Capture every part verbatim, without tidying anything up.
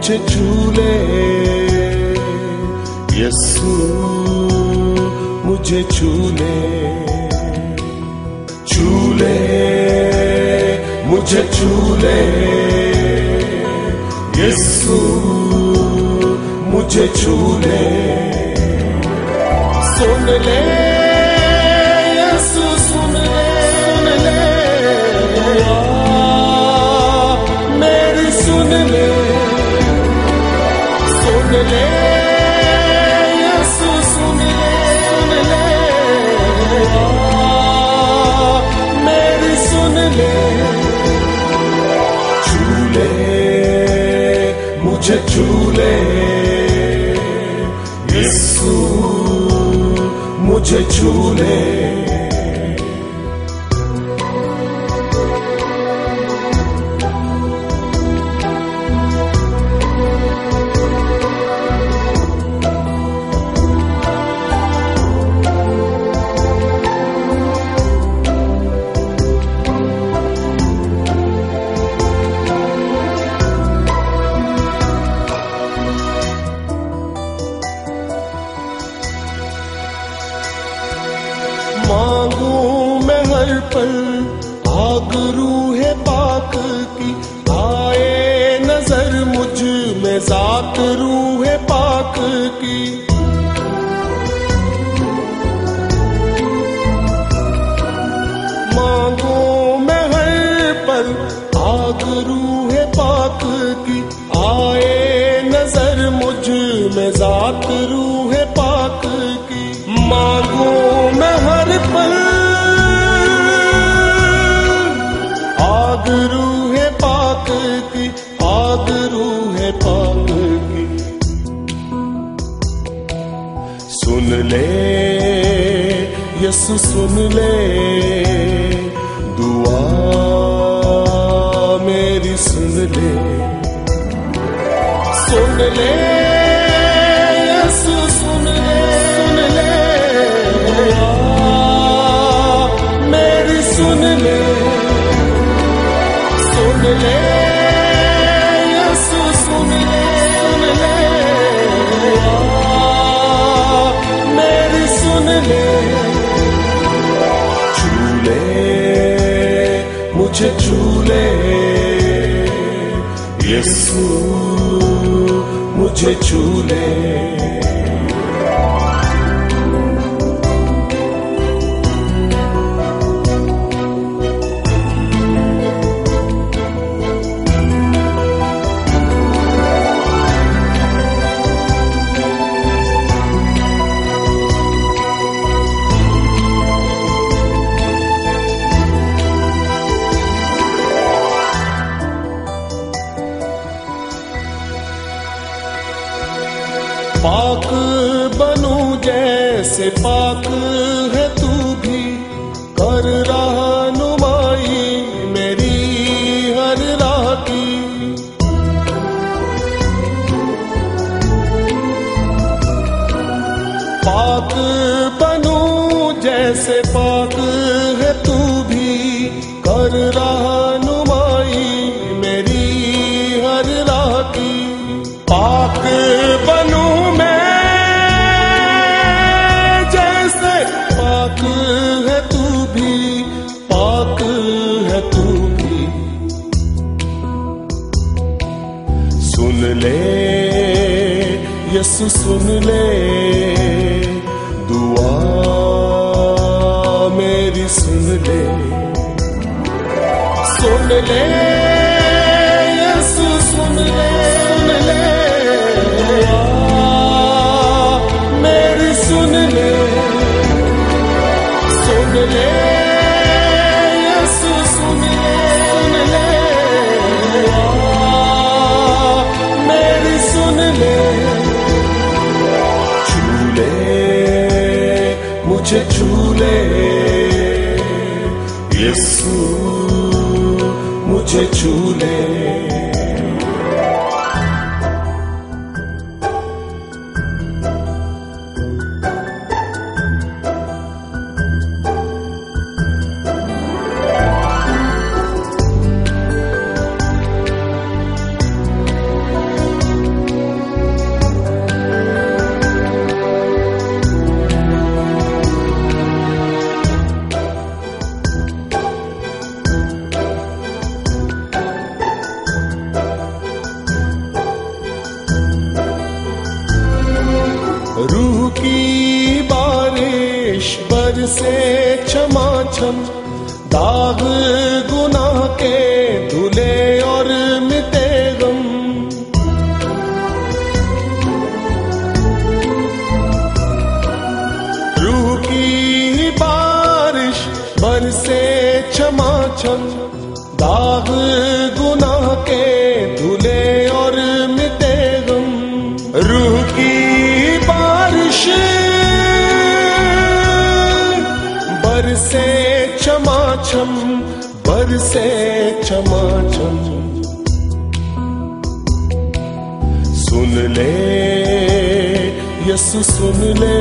मुझे छू ले, यीशु मुझे छू ले, छू ले, मुझे छू ले, यीशु मुझे छू ले, सुन ले यीशु सुन ले, सुन ले मेरी सुन ले, सुन ले यीशु सुन ले, सुन ले मेरी सुन ले, छू ले मुझे छू ले, यीशु मुझे छू ले। मांगू मैं हर पल आग रूह पाक की, आए नजर मुझ में जात रूह पाक की, मांगू मैं हर पल आग रूह पाक की, आए नजर मुझ में जात रूह पाक की, मांगू मैं हर पल आग रूह पाक की, आग रूह पाक की, सुन ले यीशु सुन ले, दुआ मेरी सुन ले, सुन ले यीशु सुन ले, सुन ले मेरी सुन ले, सुन ले यीशु सुन ले, सुन ले मेरी सुन ले, छू ले मुझे छू ले, यीशु मुझे छू ले। पाक बनूं जैसे पाक है तू भी, कर रहनुमाई मेरी हर राह की, पाक बनूं जैसे पाक है तू भी, कर रहनुमाई मेरी हर राह की, पाक बनूं मैं जैसे पाक है तू भी, पाक है तू भी, सुन ले यीशु सुन ले, दुआ मेरी सुन ले, सुन ले यीशु सुन ले, मेरी सुन ले, सुन ले यीशु सुन ले, मेरी सुन ले, छू ले मुझे छू ले, यीशु मुझे छू ले। क्षमाक्षम, दाग गुनाह के धुले और मिटे गम। रूह की बारिश बरसे क्षमाक्षम, दाग गुनाह के धुले और मिटे गम। रूह की बारिश बरसे क्षमाक्षम, बरसे क्षमाक्षम। सुन ले यसु सुन ले,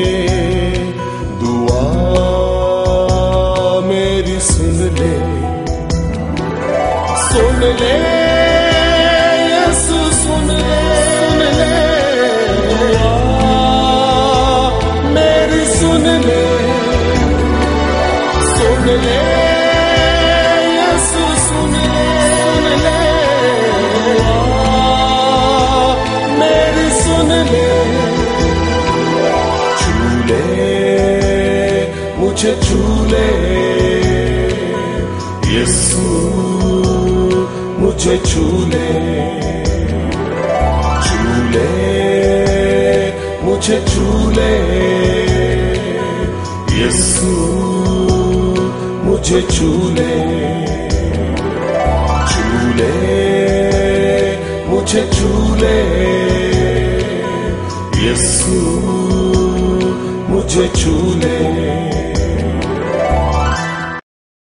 दुआ मेरी सुन ले। सुन ले यसु सुन ले, सुन ले, दुआ मेरी सुन ले। सुन ले यसु सुन ले, सुन ले, मेरी सुन ले। छू ले मुझे, छू ले यसु मुझे छू ले। छू ले मुझे, छू ले यसु मुझे छू ले। छू ले मुझे, छू ले यसु मुझे छू